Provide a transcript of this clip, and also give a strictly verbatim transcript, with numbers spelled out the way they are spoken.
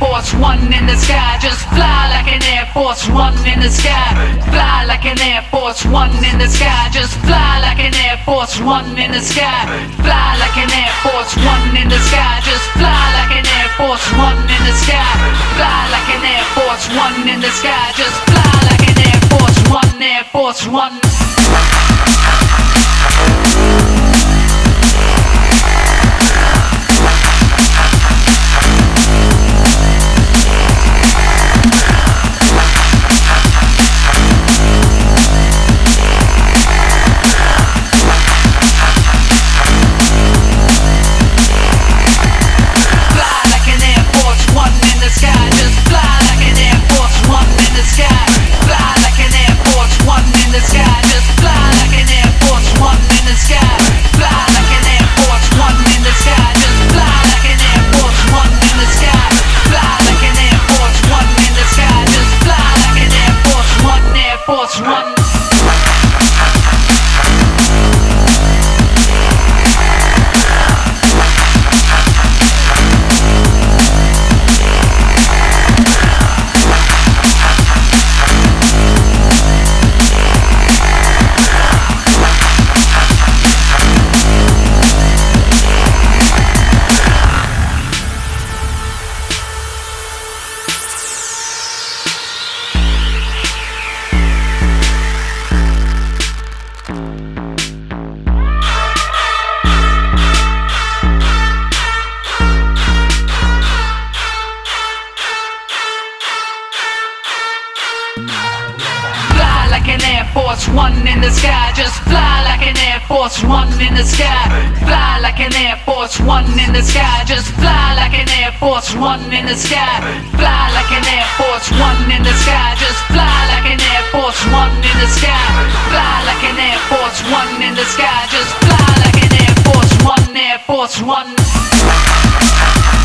Force One in the sky. Just fly like an Air Force One in the sky. Fly like an Air Force One in the sky. Just fly like an Air Force One in the sky. Fly like an Air Force One in the sky. Just fly like an Air Force One in the sky. Fly like an Air Force One in the sky. Just fly like an Air Force One, Air Force One. Force One in the sky, just fly like an Air Force One in the sky. Fly like an Air Force One in the sky, just fly like an Air Force One in the sky. Fly like an Air Force One in the sky, just fly like an Air Force One in the sky. Fly like an Air Force One in the sky, just fly like an Air Force One, Air Force One.